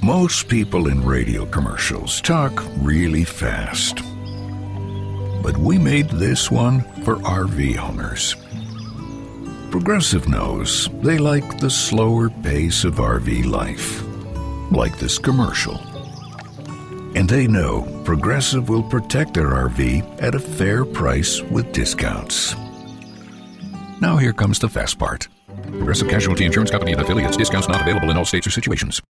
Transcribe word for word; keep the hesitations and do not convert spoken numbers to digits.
Most people in radio commercials talk really fast. But we made this one for R V owners. Progressive knows they like the slower pace of R V life, like this commercial. And they know Progressive will protect their R V at a fair price with discounts. Now here comes the fast part. Progressive Casualty Insurance Company and affiliates. Discounts not available in all states or situations.